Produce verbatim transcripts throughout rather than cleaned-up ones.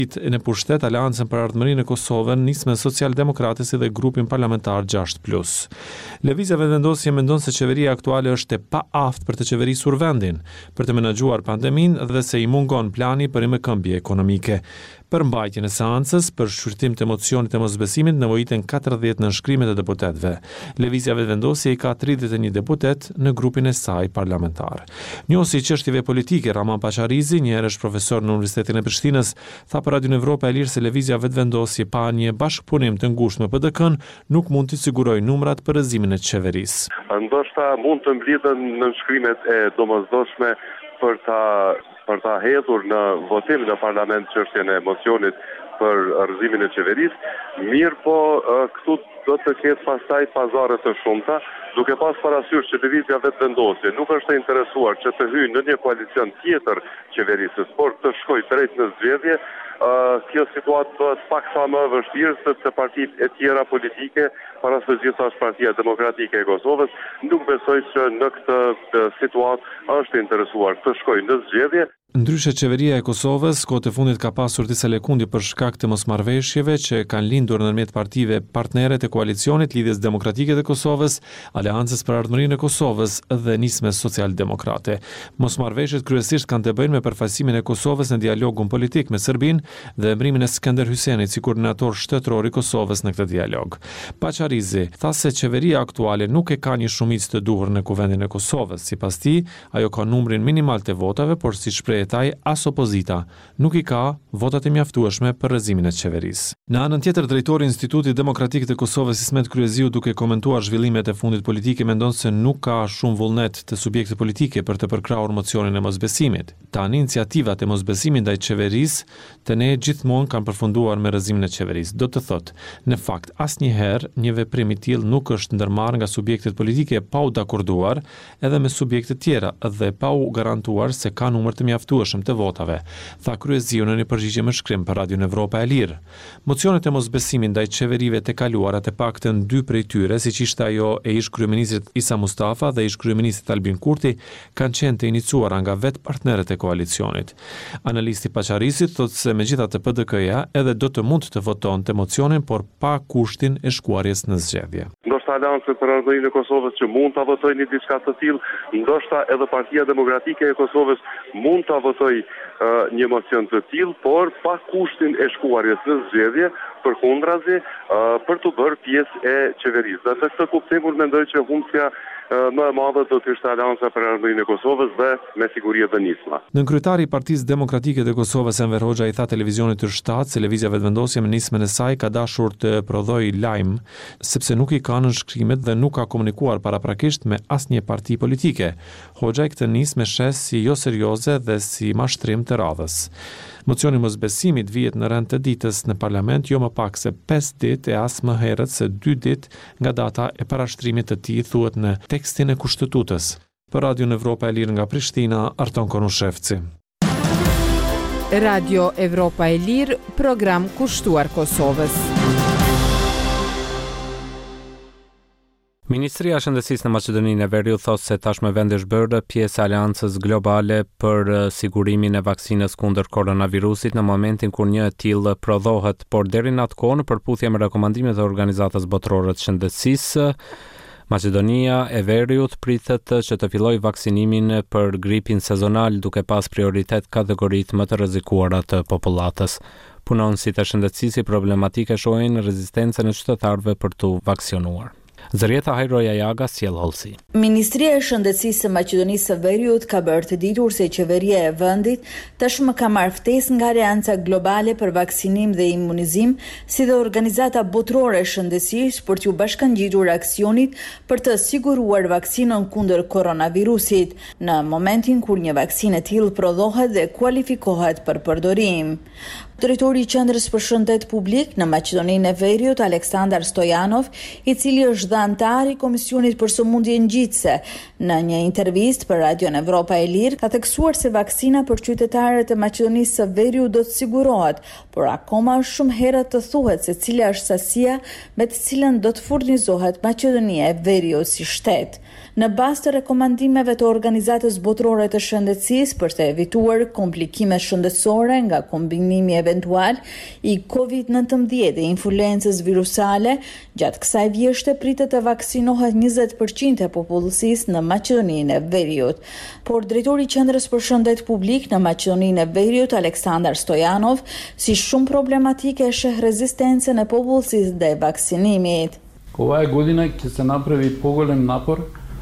Në pushtet Aleancën për Ardhmërinë e Kosovës nis me Socialdemokratë si dhe grupin parlamentar gjashtë plus. Lëvizja Vetëvendosje mendon se qeveria aktuale është e paaftë për të qeverisur vendin, për të menaxhuar pandeminë dhe se i mungon plani për rimbëkëmbje ekonomike. Për mbajtjen e seancës, për shqyrtim të mocionit të mosbesimit nevojiten katërdhjetë nënshkrimet e deputetëve. Lëvizja Vetëvendosje i ka tridhjetë e një deputet në grupin e saj parlamentar. Njohësi i çështjeve politike Raman Pacharizi, një herësh profesor në Universitetin e Prishtinës, tha për Radio Evropa e Lirë se lëvizja Vetëvendosje pa një bashkëpunim të ngushtë me P D K-n nuk mund të sigurojë numrat për rëzimin e qeverisë. Ndoshta mund të mblidhen nënshkrimet e domosdoshme për ta për ta hedhur në votim në parlament çështjen e mocionit për rrëzimin e qeverisë, mirë po këtu do të ketë pastaj pazare të shumta, duke pas parasysh që lëvizja Vetëvendosje nuk është e interesuar që të hyjë në një koalicion tjetër qeverisës, por të shkojë drejt në zgjedhje. Uh, kjo situatë bëhet pak sa më vështirë sepse partitë e tjera politike, para së gjitha është Partia Demokratike e Kosovës, nuk besoj që në këtë situatë është interesuar të shkojë në zgjedhje. Ndryshe qeveria e Kosovës kohët e fundit ka pasur disa lëkundje për shkak të mosmarrëveshjeve që kanë lindur ndërmjet partive partnere të koalicionit Lidhjes Demokratike të Kosovës, Aleancës për Ardhmërinë e Kosovës dhe Nismes Socialdemokrate. Mosmarrëveshjet kryesisht kanë të bëjnë me përfaqësimin e Kosovës në dialogun politik me Serbinë dhe emrimin e Skënder Hysenit si koordinator shtetëror i Kosovës në këtë dialog. Pacharizi tha se qeveria aktuale nuk e ka një shumicë të duhur në Kuvendin e Kosovës. Sipas tij, ajo ka numrin minimal të votave, por si shpreh taj as opozita nuk i ka votat e mjaftueshme për rrëzimin e qeverisë. Në anën tjetër, drejtori i Institutit Demokratik të Kosovës Ismet Kryeziu, duke komentuar zhvillimet e fundit politike, mendon se nuk ka shumë vullnet të subjekte politike për të përkrahur mocionin e mosbesimit. Tani iniciativat e mosbesimit ndaj qeverisë të ne gjithmonë kanë përfunduar me rrëzimin e qeverisë. Do të thotë, në fakt asnjëherë një veprim i tillë nuk është ndërmarrë nga subjektet politike pa u dakorduar edhe me subjekte tjera dhe pa u garantuar se ka numër të mjaftueshëm të votave, tha Kryeziu në një përgjigje me shkrim për Radio Evropa e Lirë. Mocionet e mosbesimit ndaj qeverive të kaluara të paktën dy prej tyre, siç ishte ajo e ish kryeministrit Isa Mustafa dhe ish kryeministrit Albin Kurti, kanë qenë të iniciuara nga vetë partnerët e koalicionit. Analisti Pacharizi thotë se megjithatë P D K-ja edhe do të mund të votonte mocionin, por pa kushtin e shkuarjes në zgjedhje. Ndoshta Aleancën për Ardhmërinë e Kosovës që mund ta votojë një diçka të tillë, ndoshta edhe Partia Demokratike e Kosovës mund ta votojë uh, një mocion të tillë, por pa kushtin e shkuarjes në zgjedhje, përkundrazi uh, për të bërë pjesë e qeverisë. Dhe të këtë kuptim unë mendoj që humbja uh, më e madhe do të ishte Aleanca për Ardhmërinë e Kosovës dhe me siguri edhe Nisma. Nën kryetari i Partisë Demokratike të Kosovës Enver Hoxha i tha televizionit të shtatë se lëvizja Vetëvendosje me nismën e saj ka dashur të prodhojë lajm, sepse nuk i ka nënshkrimet dhe nuk ka komunikuar paraprakisht me asnjë parti politike. Hoxha i këtë nismë shes si jo serioze dhe si mashtrim të radhës. Mocioni mosbesimit vihet në rend të ditës në parlament, jo më pak se pesë ditë e as më herët se dy ditë nga data e parashtrimit të tij, thuhet në tekstin e Kushtetutës. Për Radio Evropa e Lirë nga Prishtina, Arton Konushevci. Radio Evropa e Lirë, program kushtuar Kosovës. Ministria e Shëndetësisë në Maqedoninë e Veriut thotë se tashmë vendi është bërë pjesë e aleancës globale për sigurimin e vaksinës kundër koronavirusit në momentin kur një e tillë prodhohet, por deri në atë kohë në përputhje me rekomandimet e Organizatës Botërore të Shëndetësisë, Maqedonia e Veriut pritet që të fillojë vaksinimin për gripin sezonal duke pas prioritet kategoritë më të rrezikuara të popullatës. Punonësit e shëndetësisë problematike shohin rezistencën e qytetarëve për të vaksinuar. Zërieta Hajroja Jaga sjell hollësi. Ministria e Shëndetësisë së Maqedonisë së Veriut ka bërë të ditur se qeveria e vendit tashmë ka marrë ftesë nga Aleanca Globale për Vaksinim dhe Imunizim, si dhe Organizata Botërore e Shëndetësisë për t'u bashkangjitur aksionit për të siguruar vaksinën kundër koronavirusit, në momentin kur një vaksinë e tillë prodhohet dhe kualifikohet për përdorim. Drejtori i Qendrës për Shëndet Publik në Maqedoninë e Veriut, Aleksandar Stojanov, i cili është dhe antar i Komisionit për Sëmundje Ngjitëse, në një intervistë për Radio Evropa e Lirë, ka theksuar se vaksina për qytetarët e Maqedonisë së Veriut do të sigurohet, por akoma është shumë herët të thuhet se cila është sasia me të cilën do të furnizohet Maqedonia e Veriut si shtet. Në bazë të rekomandimeve të Organizatës Botërore të Shëndetësisë për të evituar komplikime shëndetësore nga kombinimi e eventual i kovid nëntëmbëdhjetë dhe influencës virusale, gjatë kësaj vjeshte pritet të vaksinohet njëzet përqind e popullsisë në Maqedoninë e Veriut. Por drejtori i Qendrës për Shëndet Publik në Maqedoninë e Veriut, Aleksandar Stojanov, si shumë problematike e sheh rezistencën e popullsisë ndaj vaksinimit. Ова е година ќе се направи поголем напор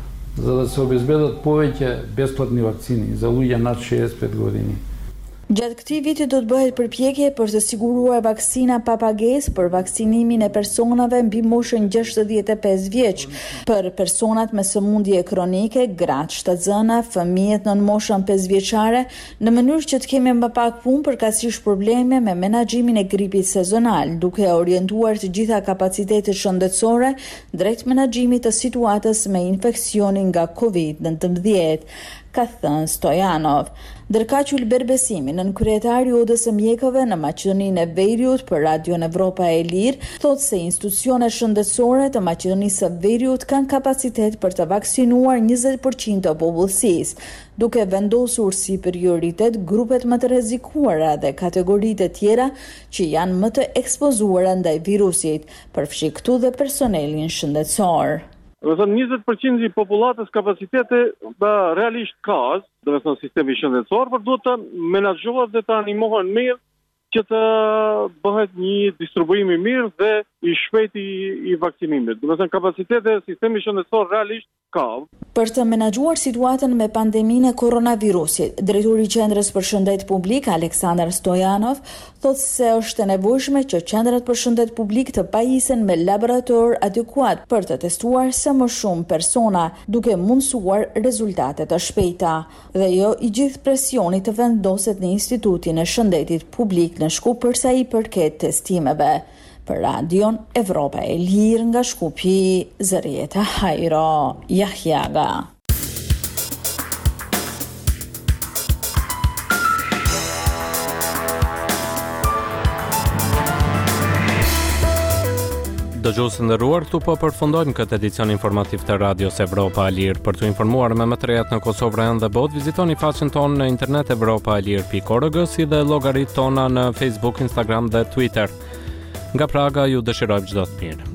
за да се обезбедат повеќе бесплатни вакцини за луѓе над шейсет и пет години. Gjatë këtij viti do të bëhet përpjekje për të siguruar vaksina pa pagesë për vaksinimin e personave mbi moshën gjashtëdhjetë e pesë vjeç, për personat me sëmundje kronike, gratë shtatzëna, fëmijët nën moshën pesë vjeçare, në mënyrë që të kemi më pak punë përkatësisht probleme me menaxhimin e gripit sezonal, duke orientuar të gjitha kapacitetet shëndetësore drejt menaxhimit të situatës me infeksionin nga kovid nëntëmbëdhjetë, ka thënë Stojanov. Ndërkaq Ulber Besimi, nën kryetari i Odës së Mjekëve në Maqedoninë e Veriut për Radion Evropa e Lirë, thotë se institucionet shëndetësore të Maqedonisë së Veriut kanë kapacitet për të vaksinuar njëzet përqind të popullsisë, duke vendosur si prioritet grupet më të rrezikuara dhe kategoritë e tjera që janë më të ekspozuara ndaj virusit, përfshi këtu dhe personelin shëndetësor. Do të thënë njëzet përqind i popullatës kapacitete realisht ka, do të thënë sistemi shëndetësor, por duhet të menaxhohet dhe të animohen mirë që të bëhet një distribuim i mirë dhe i shpejt i, i vaksinimit. Do të thënë kapacitete sistemi shëndetësor realisht ka. Për të menaxhuar situatën me pandeminë e koronavirusit, drejtori i Qendrës për Shëndet Publik, Aleksandar Stojanov, thotë se është e nevojshme që qendrat për shëndet publik të pajisen me laborator adekuat për të testuar sa më shumë persona, duke mundësuar rezultate të shpejta. Dhe jo i gjithë presioni të vendoset në Institutin e Shëndetit Publik në Shkup përsa i përket testimeve. Për Radion Evropa e Lirë nga Shkupi, Zërieta Hajro, Jahjaga. Dëgjues të nderuar, këtu po përfundojmë këtë edicion informativ të Radios Evropa e Lirë. Për të informuar me më të rehat në Kosovë rënd dhe botë, vizitoni faqen tonë në internet evropa e lirë pikë org, si dhe llogaritë tona në Facebook, Instagram dhe Twitter. Nga Praga ju dëshirojmë çdo të mirë.